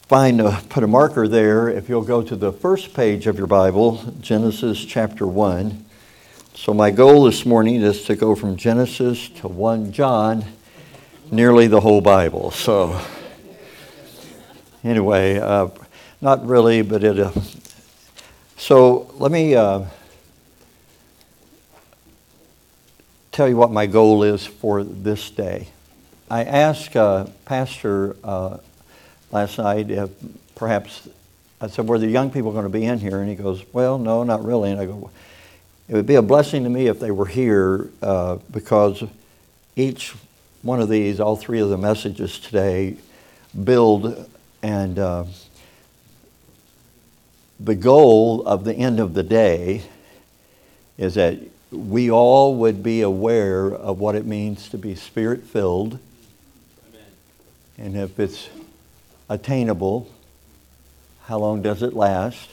put a marker there, if you'll go to the first page of your Bible, Genesis chapter 1. So my goal this morning is to go from Genesis to 1 John, nearly the whole Bible. So anyway, not really, but so let me tell you what my goal is for this day. I asked Pastor last night if perhaps, I said, were the young people going to be in here? And he goes, well, no, not really. And I go, it would be a blessing to me if they were here because each one of these, all three of the messages today, build and the goal of the end of the day is that we all would be aware of what it means to be Spirit-filled. And if it's attainable, how long does it last?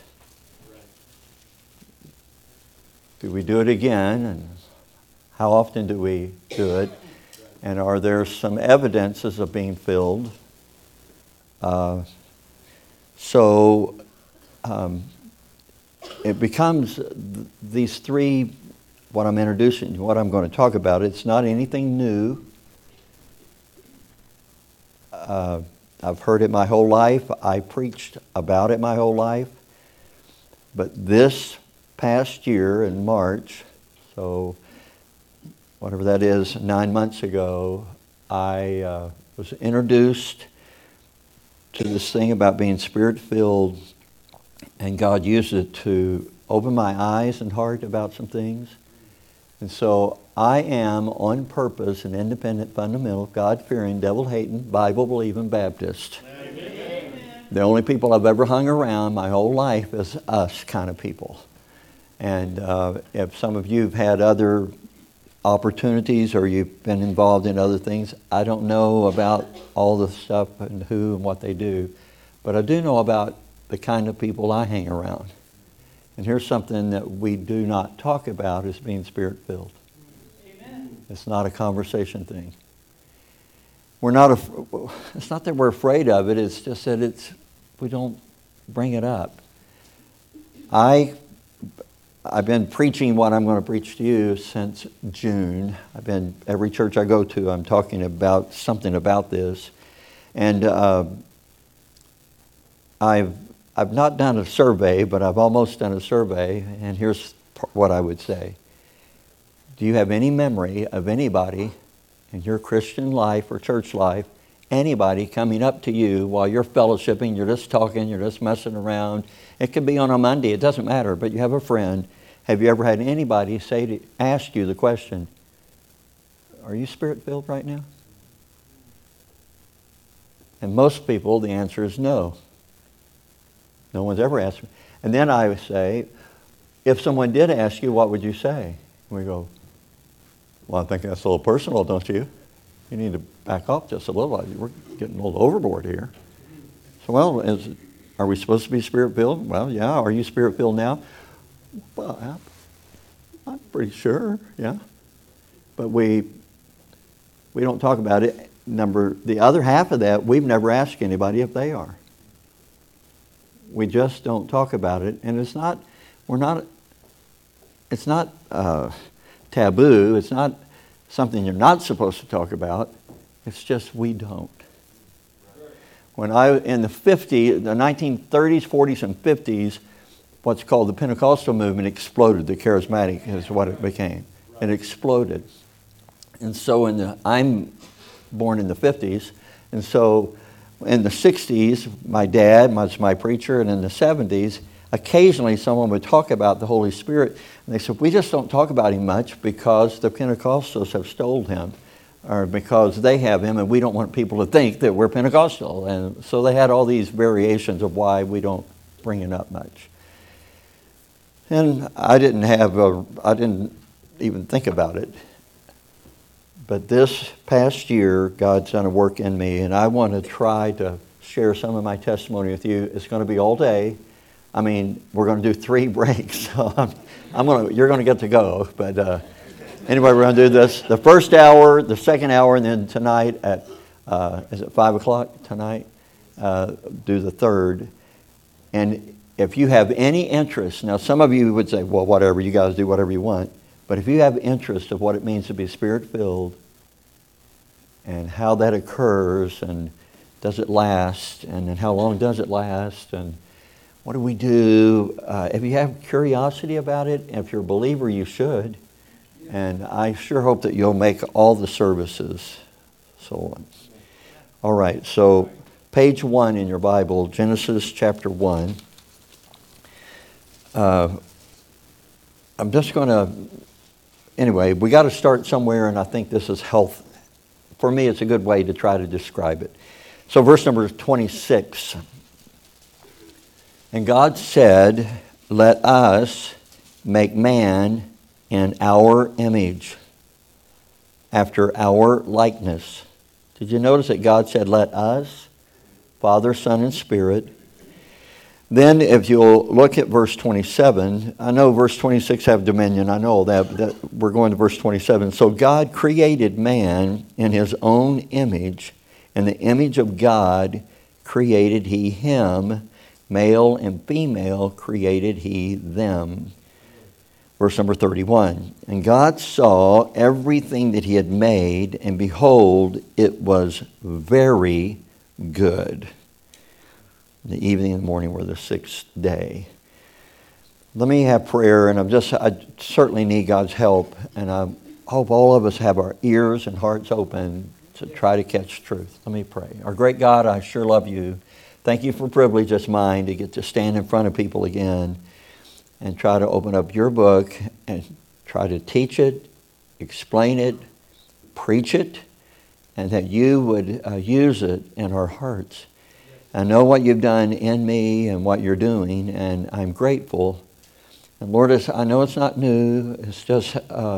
Do we do it again? And how often do we do it? And are there some evidences of being filled? It becomes these three, what I'm introducing, what I'm going to talk about. It's not anything new. I've heard it my whole life. I preached about it my whole life. But this past year in March, so whatever that is, 9 months ago, I was introduced to this thing about being Spirit-filled, and God used it to open my eyes and heart about some things. And so I am, on purpose, an independent, fundamental, God-fearing, devil-hating, Bible-believing Baptist. Amen. The only people I've ever hung around my whole life is us kind of people. And if some of you have had other opportunities or you've been involved in other things, I don't know about all the stuff and who and what they do. But I do know about the kind of people I hang around. And here's something that we do not talk about as being Spirit-filled. Amen. It's not a conversation thing. It's not that we're afraid of it, it's just that we don't bring it up. I've been preaching what I'm going to preach to you since June. Every church I go to, I'm talking about something about this. And I've not done a survey, but I've almost done a survey, and here's what I would say. Do you have any memory of anybody in your Christian life or church life, anybody coming up to you while you're fellowshipping, you're just talking, you're just messing around? It could be on a Monday, it doesn't matter, but you have a friend. Have you ever had anybody ask you the question, are you Spirit-filled right now? And most people, the answer is no. No one's ever asked me. And then I would say, if someone did ask you, what would you say? And we go, well, I think that's a little personal, don't you? You need to back off just a little. We're getting a little overboard here. So, well, are we supposed to be Spirit-filled? Well, yeah. Are you Spirit-filled now? Well, I'm pretty sure, yeah. But we don't talk about it. The other half of that, we've never asked anybody if they are. We just don't talk about it, and it's not taboo. It's not something you're not supposed to talk about. It's just we don't. When in the 1930s, 40s, and 50s, what's called the Pentecostal movement exploded. The charismatic is what it became. It exploded. And so I'm born in the 50s, and so in the 60s, my dad was my preacher, and in the 70s, occasionally someone would talk about the Holy Spirit, and they said, we just don't talk about him much because the Pentecostals have stole him, or because they have him, and we don't want people to think that we're Pentecostal. And so they had all these variations of why we don't bring it up much. And I didn't even think about it. But this past year, God's done a work in me, and I want to try to share some of my testimony with you. It's going to be all day. I mean, we're going to do 3 breaks, so you're going to get to go. But anyway, we're going to do this the first hour, the second hour, and then tonight at is it 5 o'clock tonight? do the third. And if you have any interest, now some of you would say, well, whatever, you guys do whatever you want. But if you have interest of what it means to be Spirit-filled and how that occurs and does it last and then how long does it last and what do we do? If you have curiosity about it, if you're a believer, you should. And I sure hope that you'll make all the services so on. All right, so page 1 in your Bible, Genesis chapter 1. I'm just going to, anyway, we got to start somewhere, and I think this is health. For me, it's a good way to try to describe it. So verse number 26. And God said, let us make man in our image, after our likeness. Did you notice that God said, let us? Father, Son, and Spirit. Then if you'll look at verse 27, I know verse 26 have dominion, I know that, but we're going to verse 27. So God created man in his own image. In the image of God created he him. Male and female created he them. Verse number 31. And God saw everything that he had made, and behold, it was very good. The evening and the morning were the sixth day. Let me have prayer, and I certainly need God's help, and I hope all of us have our ears and hearts open to try to catch truth. Let me pray. Our great God, I sure love you. Thank you for privilege as mine to get to stand in front of people again and try to open up your book and try to teach it, explain it, preach it, and that you would use it in our hearts. I know what you've done in me and what you're doing, and I'm grateful. And Lord, I know it's not new. It's just,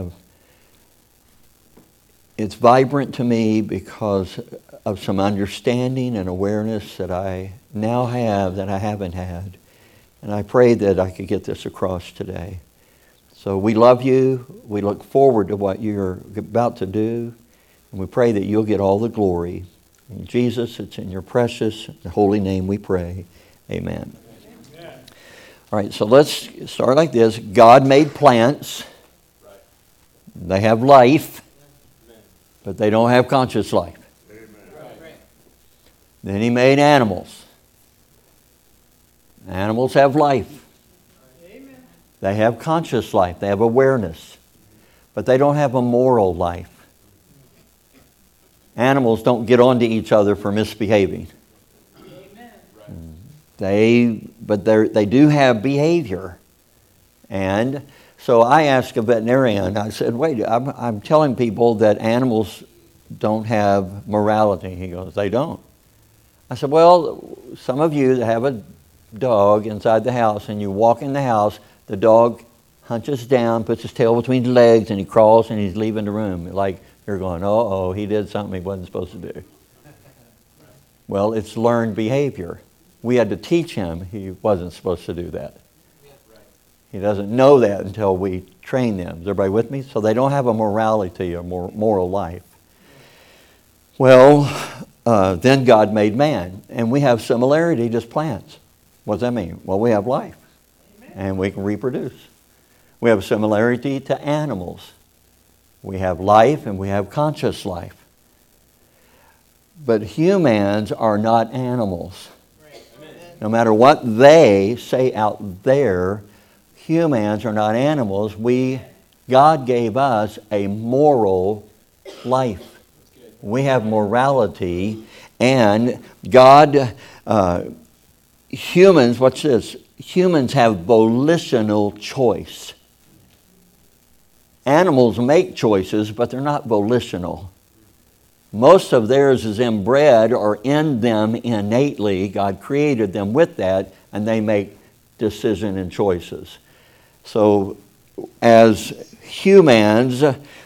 it's vibrant to me because of some understanding and awareness that I now have that I haven't had. And I pray that I could get this across today. So we love you. We look forward to what you're about to do. And we pray that you'll get all the glory. In Jesus, it's in your precious holy name we pray. Amen. Amen. All right, so let's start like this. God made plants. They have life, but they don't have conscious life. Then he made animals. Animals have life. Amen. They have conscious life. They have awareness. But they don't have a moral life. Animals don't get onto each other for misbehaving. Amen. They do have behavior. And so I asked a veterinarian, I said, wait, I'm telling people that animals don't have morality. He goes, they don't. I said, well, some of you that have a dog inside the house and you walk in the house, the dog hunches down, puts his tail between the legs, and he crawls and he's leaving the room. Like you're going, uh-oh, he did something he wasn't supposed to do. Well, it's learned behavior. We had to teach him he wasn't supposed to do that. He doesn't know that until we train them. Is everybody with me? So they don't have a morality or moral life. Well, then God made man, and we have similarity to plants. What does that mean? Well, we have life, and we can reproduce. We have similarity to animals. We have life, and we have conscious life. But humans are not animals. No matter what they say out there, humans are not animals. God gave us a moral life. We have morality, and God, humans, watch this, humans have volitional choice. Animals make choices, but they're not volitional. Most of theirs is inbred or in them innately. God created them with that, and they make decisions and choices. So as humans,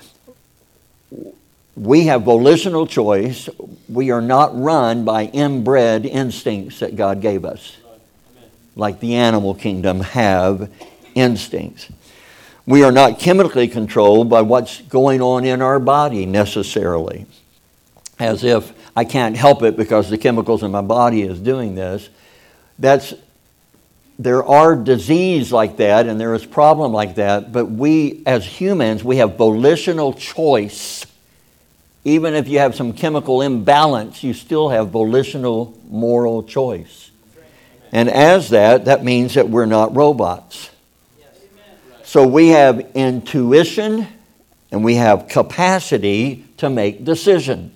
we have volitional choice. We are not run by inbred instincts that God gave us, like the animal kingdom have instincts. We are not chemically controlled by what's going on in our body necessarily. as if I can't help it because the chemicals in my body is doing this. There are disease like that and there is problem like that, but we as humans, we have volitional choice. Even if you have some chemical imbalance, you still have volitional moral choice. And as that means that we're not robots. So we have intuition and we have capacity to make decisions.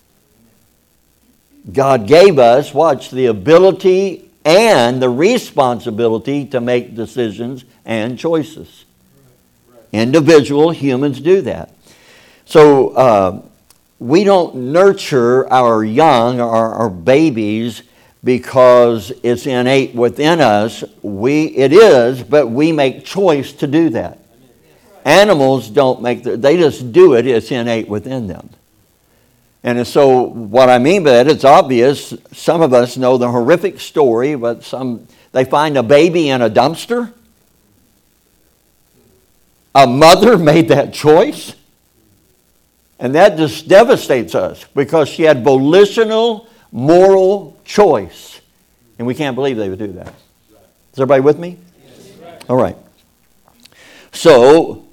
God gave us, the ability and the responsibility to make decisions and choices. Individual humans do that. So we don't nurture our young or our babies because it's innate within us. It is, but we make choice to do that. Animals don't they just do it. It's innate within them. And so what I mean by that, it's obvious. Some of us know the horrific story, but they find a baby in a dumpster. A mother made that choice. And that just devastates us because she had volitional, moral choice. And we can't believe they would do that. Is everybody with me? Yes. All right. So,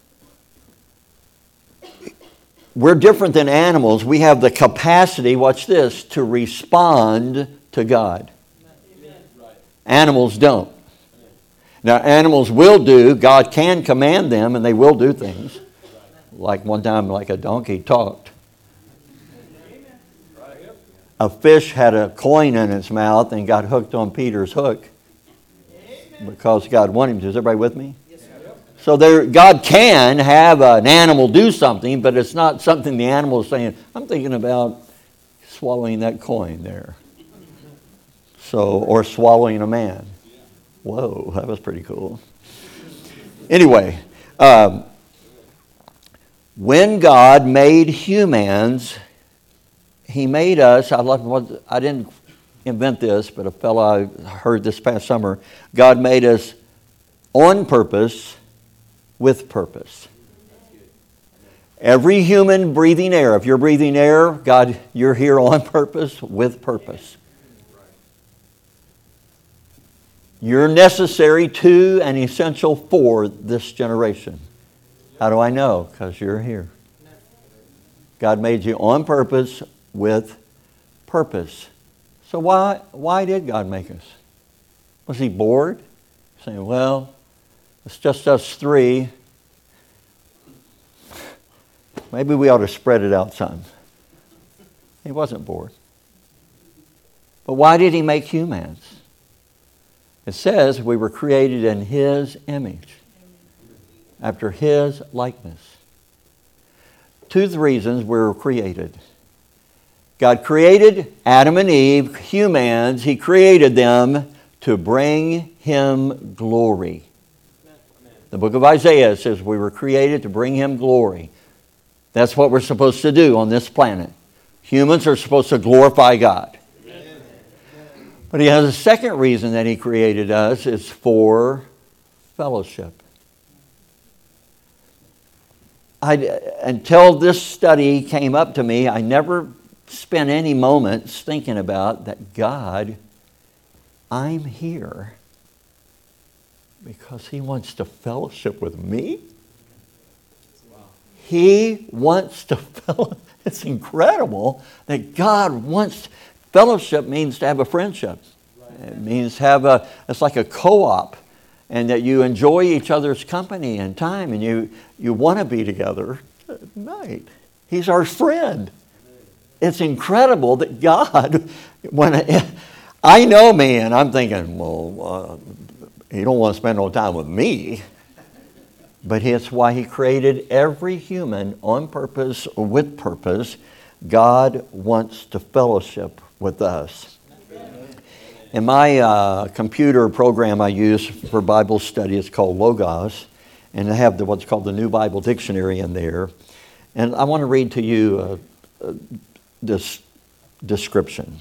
we're different than animals. We have the capacity, watch this, to respond to God. Amen. Animals don't. Now, animals will do. God can command them, and they will do things. Like one time, like a donkey talked. A fish had a coin in its mouth and got hooked on Peter's hook because God wanted him to. Is everybody with me? So God can have an animal do something, but it's not something the animal is saying, I'm thinking about swallowing that coin there. Or swallowing a man. Whoa, that was pretty cool. Anyway, when God made humans, He made us, I didn't invent this, but a fellow I heard this past summer, God made us on purpose, with purpose. Every human breathing air, if you're breathing air, God, you're here on purpose, with purpose. You're necessary to and essential for this generation. How do I know? Because you're here. God made you on purpose, with purpose. So why did God make us? Was He bored? Saying, well, it's just us three. Maybe we ought to spread it out some. He wasn't bored. But why did He make humans? It says we were created in His image, after His likeness. Two reasons we were created. God created Adam and Eve, humans. He created them to bring Him glory. The book of Isaiah says we were created to bring Him glory. That's what we're supposed to do on this planet. Humans are supposed to glorify God. Amen. But He has a second reason that He created us is for fellowship. Until this study came up to me, I never spent any moments thinking about that God, I'm here because He wants to fellowship with me. He wants to fellowship. It's incredible that God wants. Fellowship means to have a friendship. It means it's like a co-op, and that you enjoy each other's company and time, and you want to be together at night. He's our friend. It's incredible that God, I know me, and I'm thinking, well, He don't want to spend no time with me. But it's why He created every human on purpose or with purpose. God wants to fellowship with us. In my computer program I use for Bible study, it's called Logos, and I have what's called the New Bible Dictionary in there. And I want to read to you this description.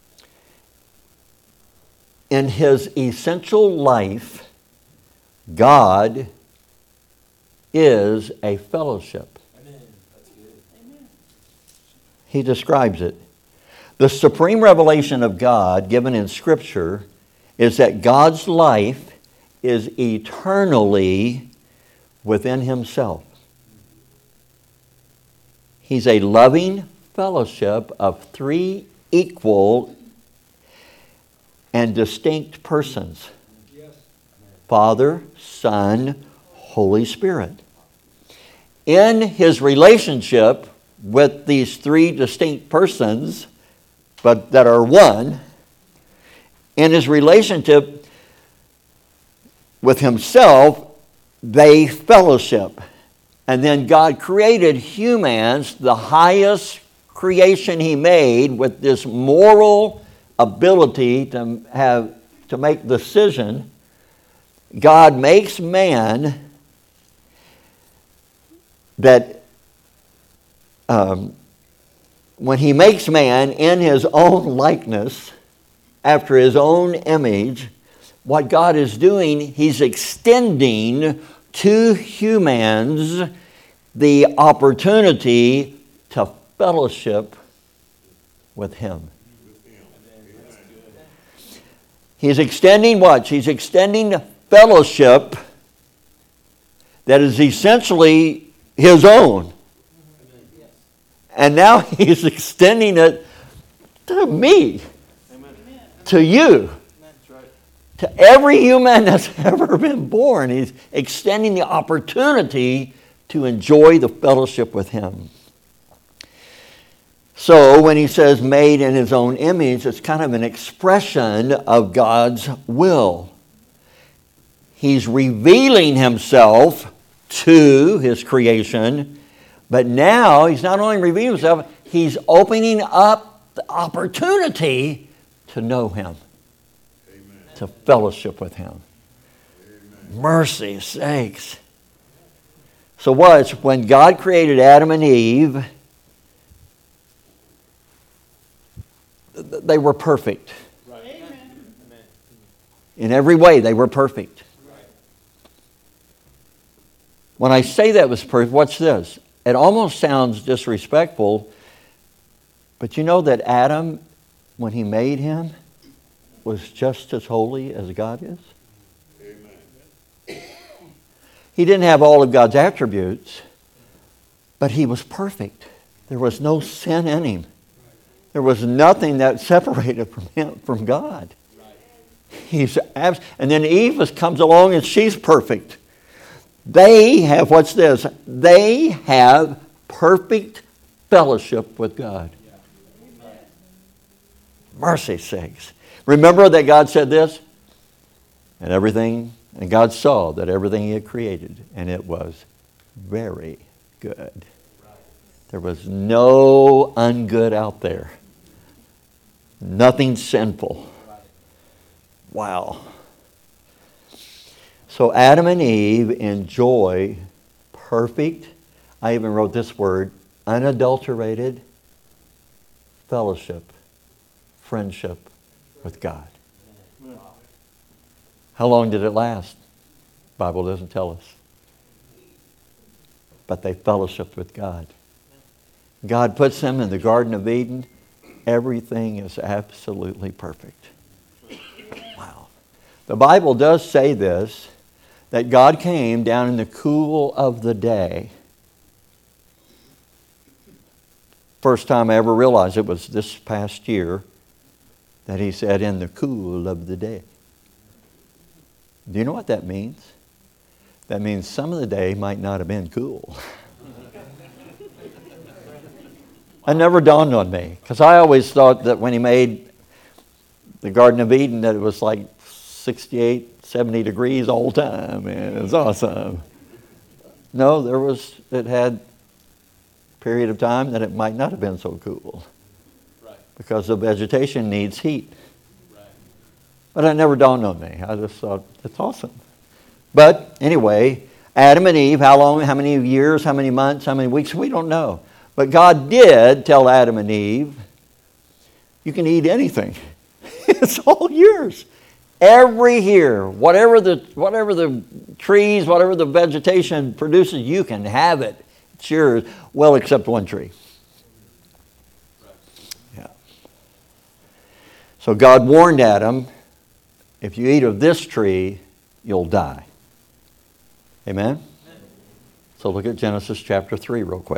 In His essential life, God is a fellowship. He describes it. The supreme revelation of God given in Scripture is that God's life is eternally within himself. He's a loving fellowship of three equal and distinct persons. Father, Son, Holy Spirit. In his relationship with these three distinct persons, but that are one, in his relationship with himself, they fellowship. And then God created humans, the highest creation he made, with this moral ability to make decision. God makes man that when he makes man in his own likeness, after his own image, what God is doing, he's extending to humans the opportunity to fellowship with him. He's extending what? He's extending fellowship that is essentially his own. And now he's extending it to me, to you, to every human that's ever been born. He's extending the opportunity to enjoy the fellowship with him. So when he says made in his own image, it's kind of an expression of God's will. He's revealing himself to his creation, but now he's not only revealing himself, he's opening up the opportunity to know him, to fellowship with him. Mercy sakes. So when God created Adam and Eve, they were perfect. Right. In every way, they were perfect. Right. When I say that was perfect, watch this. It almost sounds disrespectful, but you know that Adam, when he made him, was just as holy as God is? Amen. He didn't have all of God's attributes, but he was perfect. There was no sin in him. There was nothing that separated from God. And then Eve comes along and she's perfect. They have, what's this? They have perfect fellowship with God. Mercy sakes. Remember that God said this? And God saw that everything he had created, and it was very good. There was no ungood out there. Nothing sinful. Wow. So Adam and Eve enjoy perfect, I even wrote this word, unadulterated fellowship, friendship with God. How long did it last? The Bible doesn't tell us. But they fellowshiped with God. God puts them in the Garden of Eden. Everything is absolutely perfect. Wow. The Bible does say this, that God came down in the cool of the day. First time I ever realized it was this past year that he said, in the cool of the day. Do you know what that means? That means some of the day might not have been cool. It never dawned on me, because I always thought that when he made the Garden of Eden that it was like 68, 70 degrees all the time, and it was awesome. No, it had a period of time that it might not have been so cool. Right. Because the vegetation needs heat. Right. But it never dawned on me. I just thought, it's awesome. But anyway, Adam and Eve, how long, how many years, how many months, how many weeks, we don't know. But God did tell Adam and Eve, you can eat anything. It's all yours. Every year, whatever the trees, whatever the vegetation produces, you can have it. It's yours. Well, except one tree. So God warned Adam, if you eat of this tree, you'll die. Amen? So look at Genesis chapter 3 real quick.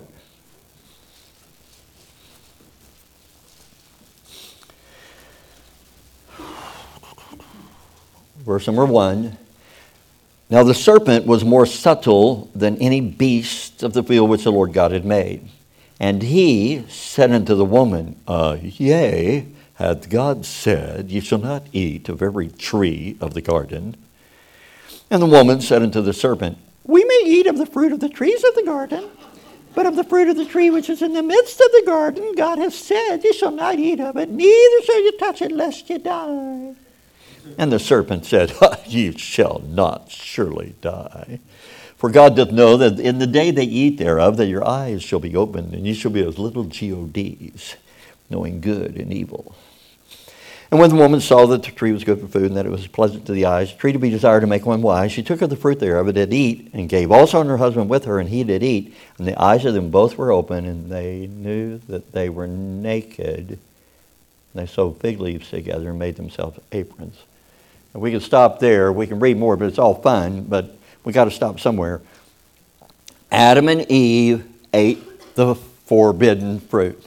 Verse number 1. Now the serpent was more subtle than any beast of the field which the Lord God had made. And he said unto the woman, Yea, hath God said, Ye shall not eat of every tree of the garden? And the woman said unto the serpent, We may eat of the fruit of the trees of the garden, but of the fruit of the tree which is in the midst of the garden, God hath said, Ye shall not eat of it, neither shall you touch it, lest ye die. And the serpent said, Ye shall not surely die. For God doth know that in the day they eat thereof, that your eyes shall be opened, and ye shall be as little gods, knowing good and evil. And when the woman saw that the tree was good for food, and that it was pleasant to the eyes, a tree to be desired to make one wise, she took of the fruit thereof, and did eat, and gave also unto her husband with her, and he did eat. And the eyes of them both were open, and they knew that they were naked. And they sewed fig leaves together and made themselves aprons. And we can stop there. We can read more, but it's all fun. But we got to stop somewhere. Adam and Eve ate the forbidden fruit.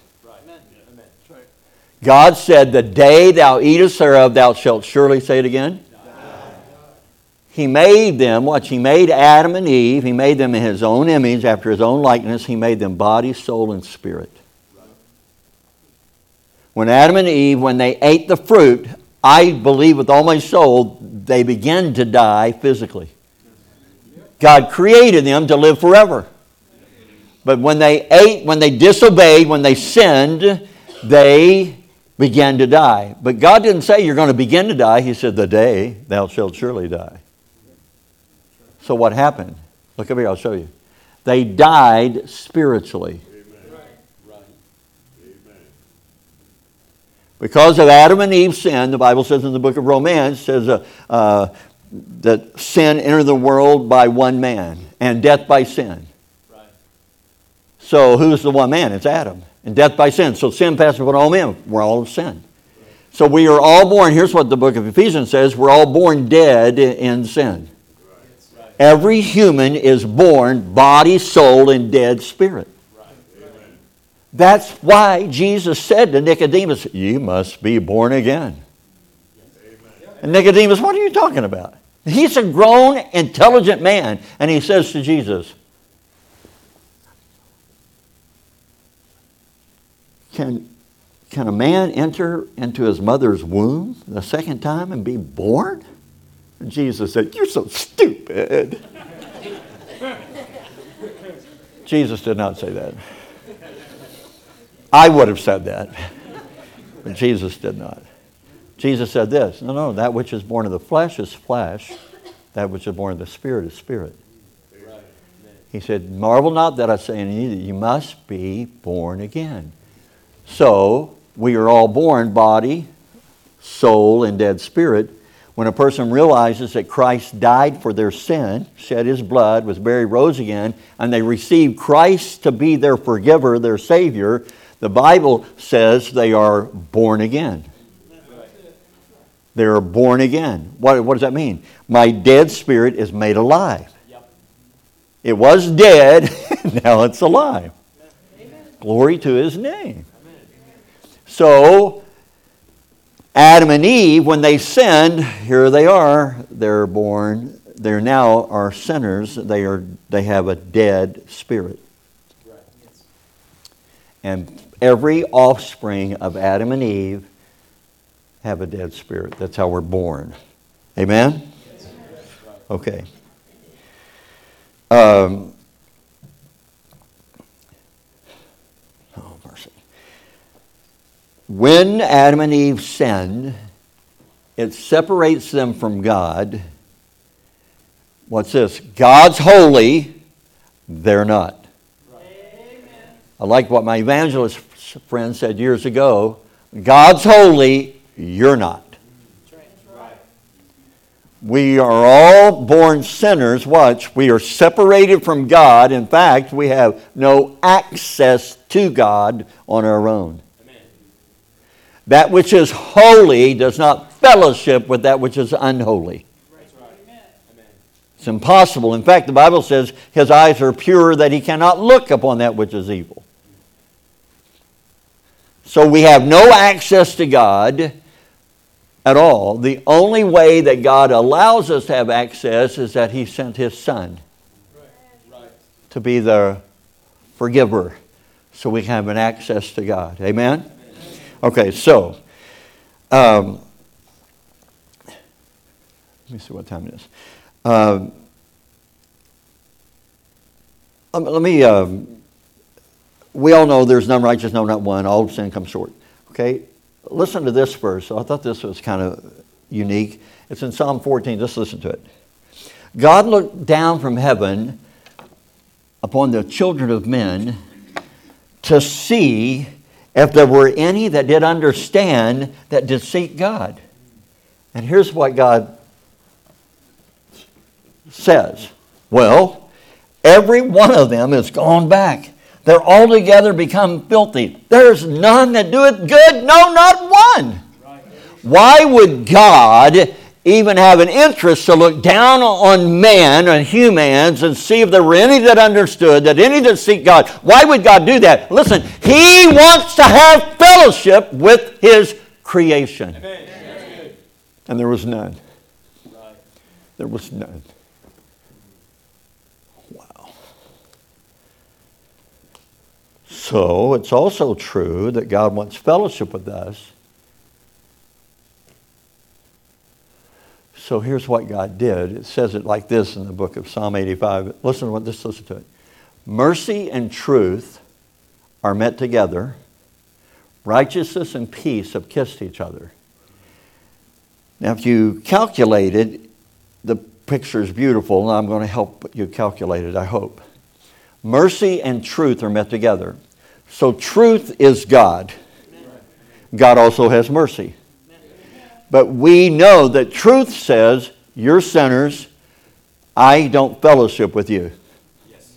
God said, the day thou eatest thereof, thou shalt surely, say it again. He made them, watch, he made Adam and Eve, he made them in his own image, after his own likeness. He made them body, soul, and spirit. When Adam and Eve, when they ate the fruit, I believe with all my soul, they began to die physically. God created them to live forever. But when they ate, when they disobeyed, when they sinned, they began to die. But God didn't say you're going to begin to die. He said, the day thou shalt surely die. So what happened? Look over here, I'll show you. They died spiritually. Because of Adam and Eve's sin, the Bible says in the book of Romans, says that sin entered the world by one man, and death by sin. Right. So who's the one man? It's Adam. And death by sin. So sin passed upon all men. We're all of sin. So we are all born, here's what the book of Ephesians says, we're all born dead in sin. Right. Every human is born body, soul, and dead spirit. That's why Jesus said to Nicodemus, you must be born again. And Nicodemus, what are you talking about? He's a grown, intelligent man. And he says to Jesus, Can a man enter into his mother's womb the second time and be born? And Jesus said, you're so stupid. Jesus did not say that. I would have said that, but Jesus did not. Jesus said this, no, that which is born of the flesh is flesh, that which is born of the spirit is spirit. He said, marvel not that I say unto you that you must be born again. So, we are all born body, soul, and dead spirit. When a person realizes that Christ died for their sin, shed his blood, was buried, rose again, and they receive Christ to be their forgiver, their Savior, the Bible says they are born again. They are born again. What does that mean? My dead spirit is made alive. It was dead, now it's alive. Glory to His name. So, Adam and Eve, when they sinned, here they are, they're born, they now are sinners, they have a dead spirit. And every offspring of Adam and Eve have a dead spirit. That's how we're born. Amen? Okay. Oh, mercy. When Adam and Eve sinned, it separates them from God. What's this? God's holy, they're not. I like what my evangelist friend said years ago. God's holy, you're not. We are all born sinners. Watch, we are separated from God. In fact, we have no access to God on our own. That which is holy does not fellowship with that which is unholy. It's impossible. In fact, the Bible says his eyes are pure, that he cannot look upon that which is evil. So we have no access to God at all. The only way that God allows us to have access is that he sent his Son to be the forgiver, so we can have an access to God. Amen? Okay, so let me see what time it is. We all know there's none righteous, no, not one. All sin comes short. Okay, listen to this verse. I thought this was kind of unique. It's in Psalm 14. Just listen to it. God looked down from heaven upon the children of men to see if there were any that did understand, that did seek God. And here's what God says. Well, every one of them is gone back. They're altogether become filthy. There's none that doeth good, no, not one. Why would God even have an interest to look down on man and humans and see if there were any that understood, that any that seek God? Why would God do that? Listen, he wants to have fellowship with his creation. Amen. And there was none. There was none. Wow. So it's also true that God wants fellowship with us. So here's what God did. It says it like this in the book of Psalm 85. Listen to it. Mercy and truth are met together. Righteousness and peace have kissed each other. Now, if you calculate it, the picture is beautiful, and I'm going to help you calculate it, I hope. Mercy and truth are met together. So truth is God. God also has mercy. But we know that truth says, you're sinners, I don't fellowship with you. Yes.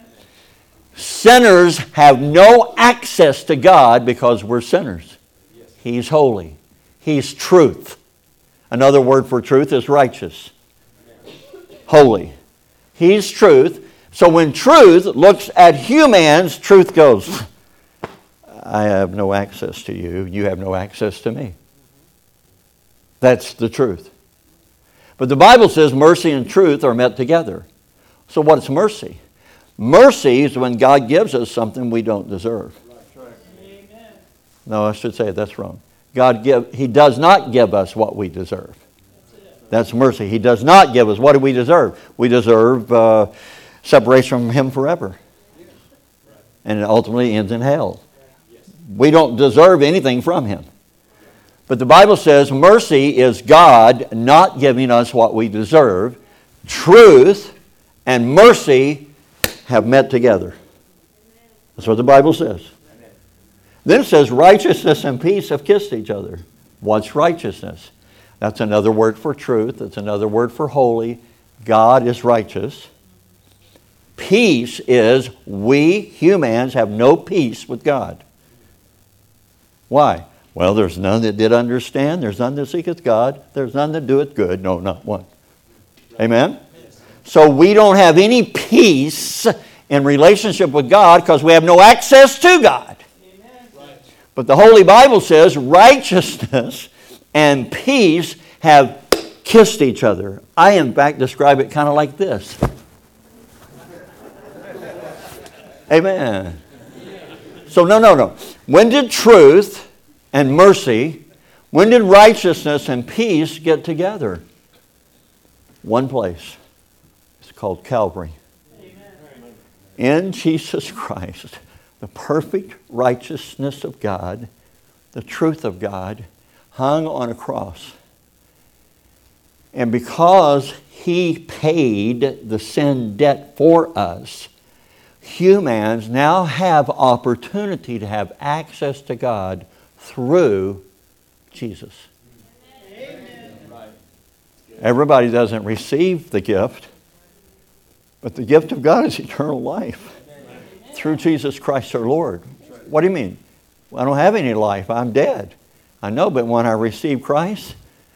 Sinners have no access to God because we're sinners. Yes. He's holy. He's truth. Another word for truth is righteous. Holy. He's truth. So when truth looks at humans, truth goes, I have no access to you. You have no access to me. That's the truth. But the Bible says mercy and truth are met together. So what's mercy? Mercy is when God gives us something we don't deserve. Amen. No, I should say that's wrong. He does not give us what we deserve. That's mercy. He does not give us. What do we deserve? We deserve separation from him forever. And it ultimately ends in hell. We don't deserve anything from him. But the Bible says mercy is God not giving us what we deserve. Truth and mercy have met together. That's what the Bible says. Then it says righteousness and peace have kissed each other. What's righteousness? That's another word for truth. That's another word for holy. God is righteous. Peace is we humans have no peace with God. Why? Well, there's none that did understand. There's none that seeketh God. There's none that doeth good. No, not one. Amen? So we don't have any peace in relationship with God because we have no access to God. But the Holy Bible says righteousness and peace have kissed each other. I, in fact, describe it kind of like this. Amen. So no. When did truth and mercy, when did righteousness and peace get together? One place. It's called Calvary. Amen. In Jesus Christ, the perfect righteousness of God, the truth of God, hung on a cross. And because he paid the sin debt for us, humans now have opportunity to have access to God through Jesus. Amen. Everybody doesn't receive the gift, but the gift of God is eternal life through Jesus Christ our Lord. What do you mean? I don't have any life. I'm dead. I know, but when I receive Christ,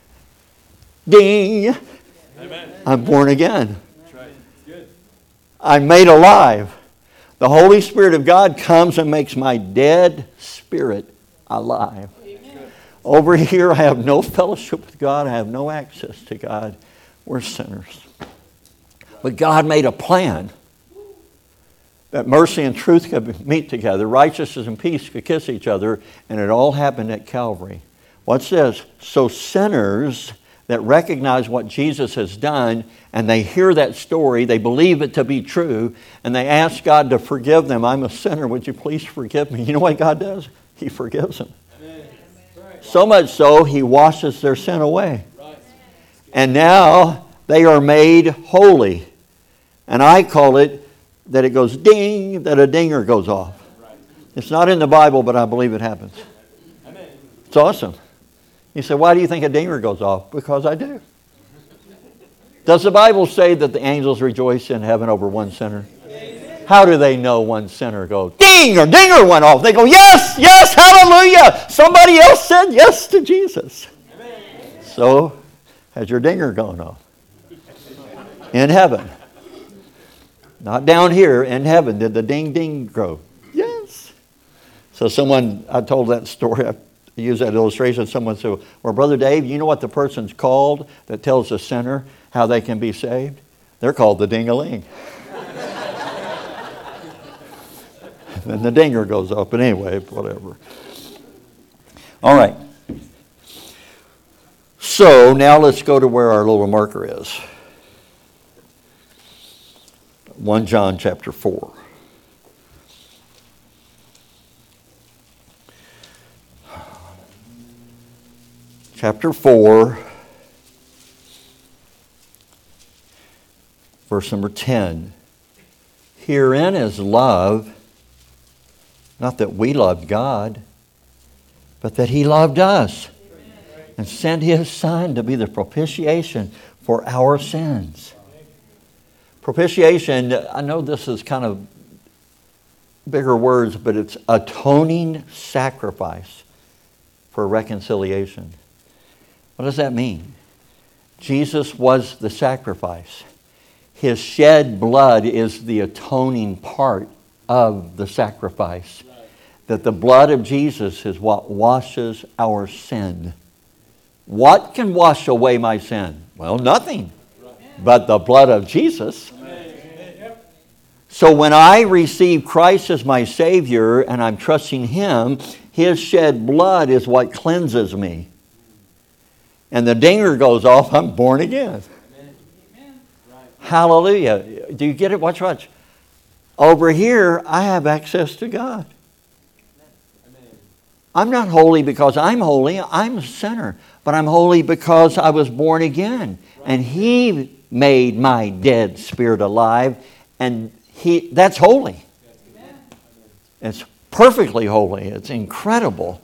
ding, Amen. I'm born again. That's right. Good. I'm made alive. The Holy Spirit of God comes and makes my dead spirit alive. Amen. Over here, I have no fellowship with God. I have no access to God. We're sinners. But God made a plan that mercy and truth could meet together, righteousness and peace could kiss each other, and it all happened at Calvary. What's this? So sinners that recognize what Jesus has done, and they hear that story, they believe it to be true, and they ask God to forgive them. I'm a sinner, would you please forgive me? You know what God does? He forgives them. Amen. Right. So much so, He washes their sin away. Right. And now they are made holy. And I call it that it goes ding, that a dinger goes off. Right. It's not in the Bible, but I believe it happens. Amen. It's awesome. You say, why do you think a dinger goes off? Because I do. Does the Bible say that the angels rejoice in heaven over one sinner? How do they know one sinner goes, ding, or dinger went off? They go, yes, yes, hallelujah. Somebody else said yes to Jesus. Amen. So has your dinger gone off? In heaven. Not down here, in heaven. Did the ding ding go? Yes. So I told that story, I used that illustration. Someone said, well, Brother Dave, you know what the person's called that tells the sinner how they can be saved? They're called the ding-a-ling. And the dinger goes off. But anyway, whatever. All right. So now let's go to where our little marker is. 1 John chapter 4. Chapter 4, verse number 10. Herein is love, not that we loved God, but that He loved us and sent His Son to be the propitiation for our sins. Propitiation, I know this is kind of bigger words, but it's atoning sacrifice for reconciliation. What does that mean? Jesus was the sacrifice. His shed blood is the atoning part of the sacrifice. That the blood of Jesus is what washes our sin. What can wash away my sin? Well, nothing but the blood of Jesus. So when I receive Christ as my Savior and I'm trusting Him, His shed blood is what cleanses me. And the dinger goes off, I'm born again. Amen. Right. Hallelujah. Do you get it? Watch. Over here, I have access to God. Amen. I'm not holy because I'm holy. I'm a sinner. But I'm holy because I was born again. And He made my dead spirit alive. And that's holy. Amen. It's perfectly holy. It's incredible.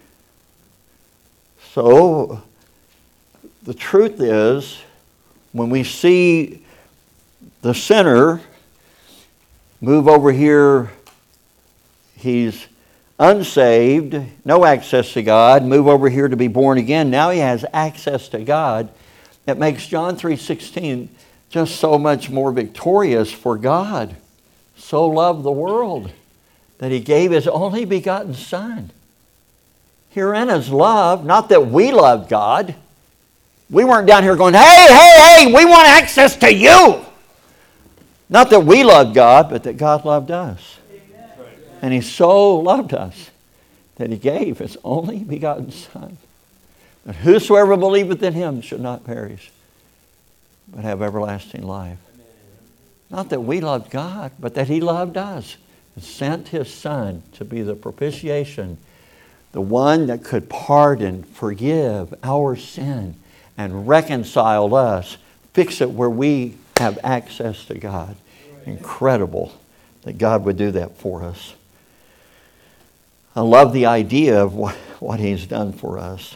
So, the truth is, when we see the sinner move over here, he's unsaved, no access to God, move over here to be born again. Now he has access to God. It makes John 3:16 just so much more victorious. For God so loved the world that He gave His only begotten Son. Herein is love, not that we loved God. We weren't down here going, hey, we want access to you. Not that we loved God, but that God loved us. And He so loved us that He gave His only begotten Son. That whosoever believeth in Him should not perish, but have everlasting life. Not that we loved God, but that He loved us and sent His Son to be the propitiation, the one that could pardon, forgive our sin, and reconcile us, fix it where we have access to God. Incredible that God would do that for us. I love the idea of what He's done for us.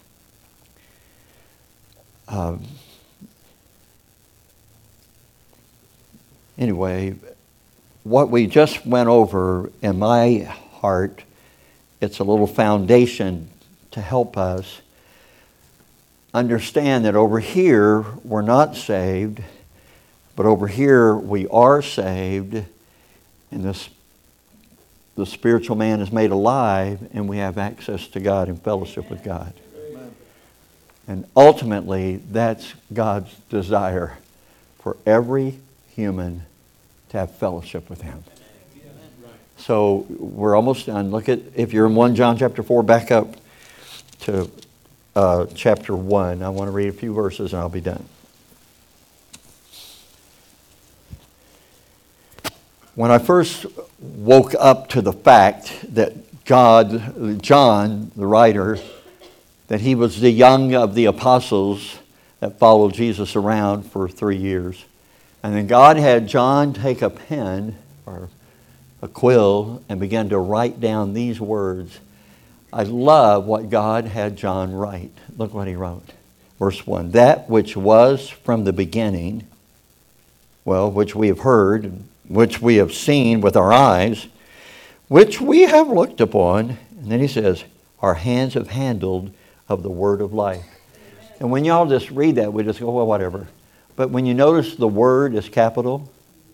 Anyway, what we just went over in my heart, it's a little foundation to help us understand that over here we're not saved, but over here we are saved, and the spiritual man is made alive, and we have access to God and fellowship with God. And ultimately, that's God's desire for every human to have fellowship with Him. So we're almost done. Look at, if you're in 1 John chapter 4, back up to chapter 1. I want to read a few verses and I'll be done. When I first woke up to the fact that John, the writer, that he was the young of the apostles that followed Jesus around for 3 years. And then God had John take a pen or a quill and began to write down these words. I love what God had John write. Look what he wrote. Verse 1. That which was from the beginning, well, which we have heard, which we have seen with our eyes, which we have looked upon. And then he says, our hands have handled of the word of life. And when y'all just read that, we just go, well, whatever. But when you notice the word is capital,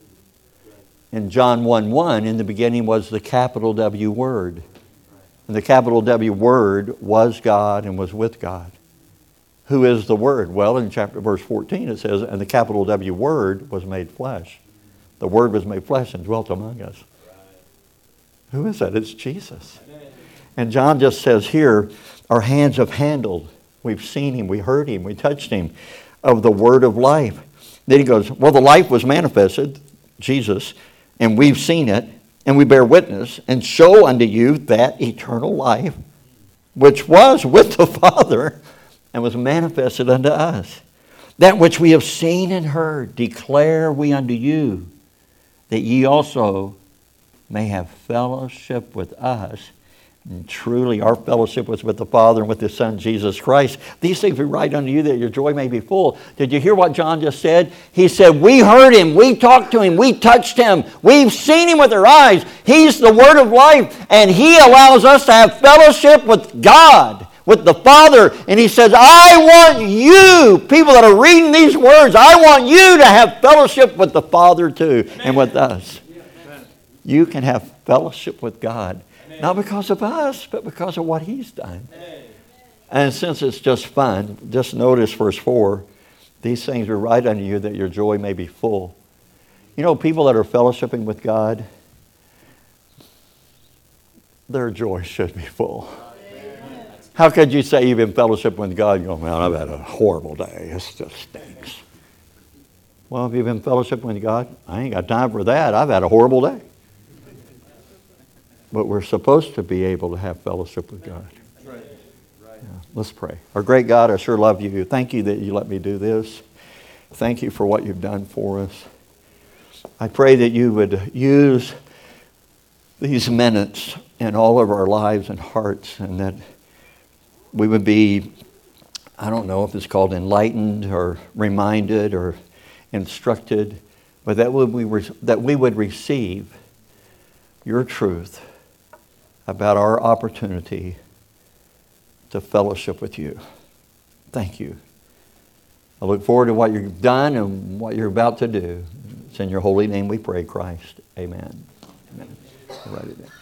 in John 1:1, in the beginning was the capital W word. And the capital W word was God and was with God. Who is the Word? Well, in verse 14 it says, and the capital W Word was made flesh. The Word was made flesh and dwelt among us. Who is that? It's Jesus. And John just says here, our hands have handled. We've seen Him, we heard Him, we touched Him, of the Word of life. Then he goes, well, the life was manifested, Jesus, and we've seen it, and we bear witness, and show unto you that eternal life, which was with the Father, and was manifested unto us. That which we have seen and heard, declare we unto you, that ye also may have fellowship with us. And truly our fellowship was with the Father and with His Son, Jesus Christ. These things we write unto you that your joy may be full. Did you hear what John just said? He said, we heard Him, we talked to Him, we touched Him, we've seen Him with our eyes. He's the Word of life, and He allows us to have fellowship with God, with the Father. And He says, I want you, people that are reading these words, I want you to have fellowship with the Father too, and with us. You can have fellowship with God. Not because of us, but because of what He's done. And since it's just fun, just notice verse 4. These things are right unto you that your joy may be full. You know, people that are fellowshipping with God, their joy should be full. How could you say you've been fellowshipping with God and go, man, I've had a horrible day. It just stinks. Well, if you've been fellowshipping with God, I ain't got time for that. I've had a horrible day. But we're supposed to be able to have fellowship with God. Right. Yeah. Let's pray. Our great God, I sure love you. Thank you that you let me do this. Thank you for what you've done for us. I pray that you would use these minutes in all of our lives and hearts, and that we would be, I don't know if it's called enlightened or reminded or instructed, but that we would receive your truth about our opportunity to fellowship with you. Thank you. I look forward to what you've done and what you're about to do. It's in your holy name we pray, Christ. Amen. Amen. I'll write it down.